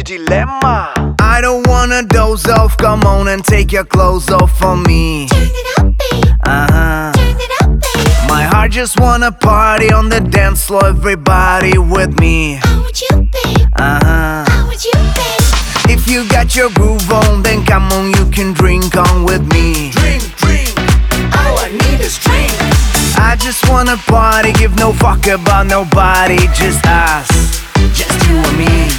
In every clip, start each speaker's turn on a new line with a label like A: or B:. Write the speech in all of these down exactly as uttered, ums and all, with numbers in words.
A: dilemma.
B: I don't wanna doze off, come on and take your clothes off for me.
C: Turn it up, babe.
B: Uh-huh.
C: Turn it up, babe.
B: My heart just wanna party on the dance floor, everybody with me.
C: How would you, babe?
B: Uh-huh.
C: How would you, babe?
B: If you got your groove on, then come on, you can drink on with me.
A: Drink, drink, all I need is drink.
B: I just wanna party, give no fuck about nobody, just us, just you and me.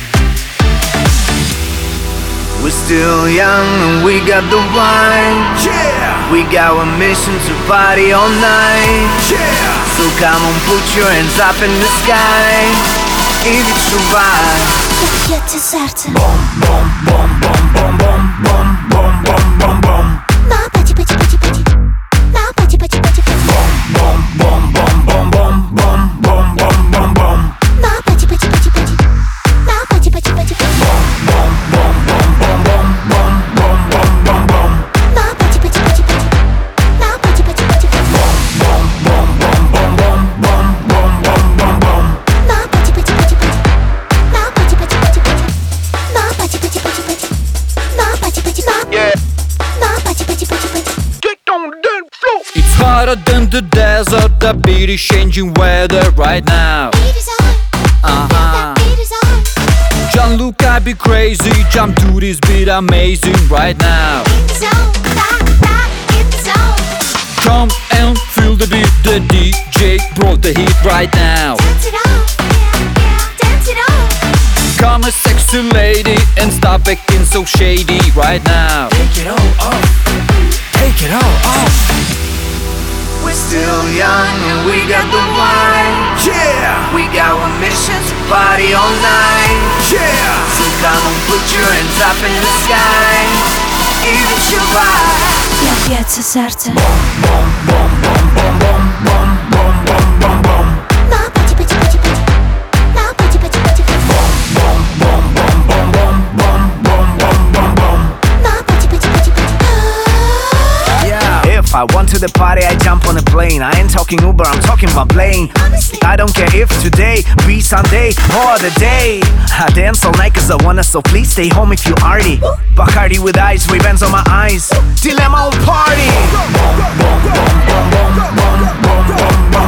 B: We're still young and we got the wine.
A: Yeah,
B: We got a mission to party all night.
A: yeah.
B: So come on, put your hands up in the sky. If you survive.
C: Jak bije serce.
A: Bom, bom, bom, bom, bom, bom, bom, bom, bom, bom, bom.
C: Na padzie, padzie, padzie, padzie. Na padzie, padzie, padzie, padzie.
A: Bom, bom, bom, bom, bom, bom, bom, bom, bom, bom.
C: Na padzie, padzie, padzie, padzie. Na padzie, padzie, padzie, padzie.
A: Bom, bom, bom, bom, bom, bom, bom, bom, bom, bom.
C: Na padzie, padzie, padzie, padzie. Na padzie, padzie, padzie, padzie.
A: Bom, bom, bom, bom, bom, bom, bom, bom, bom, bom.
C: Na padzie, padzie, padzie, padzie. Na padzie, padzie, padzie, padzie. Na padzie, padzie, padzie, padzie. Na padzie, padzie, na.
A: Yeah,
C: Na padzie, padzie, padzie, padzie.
A: get on the dance floor.
D: It's hotter than the desert, the beat is changing weather right now.
C: Beat is on.
D: Uh-huh.
C: That beat is on.
D: Gianluca be crazy, jump to this beat amazing right now.
C: In the zone. That, that, in the zone.
D: Come and feel the beat, the D J brought the heat right now.
C: Dance it off. Yeah, yeah. Dance it off.
D: Come a sexy lady and stop acting so shady right now.
A: Take it all off. Take it all off.
B: We're still young and we got the wine.
A: Yeah,
B: We got a mission to party all night.
A: yeah.
B: So come on, put your hands up in the sky. If you survive.
C: Jak bije serce.
A: Bom, bom, bom, bom, bom, bom, bom, bom, bom, bom.
C: Na padzie, padzie, padzie, padzie. Na padzie, padzie, padzie, padzie.
A: Bom, bom, bom, bom, bom, bom, bom, bom, bom, bom.
C: Na padzie, padzie, padzie, padzie.
B: Yeah. If I want to the party, I jump on a plane. I ain't talking Uber, I'm talking about plane.
C: Honestly.
B: I don't care if today be Sunday or the day. I dance all night cause I wanna, so please stay home if you arty. Bacardi with ice, Ray-Bans on my eyes. Dilemma on party.
A: Bom, bom, bom, bom, bom, bom, bom, bom, bom, bom.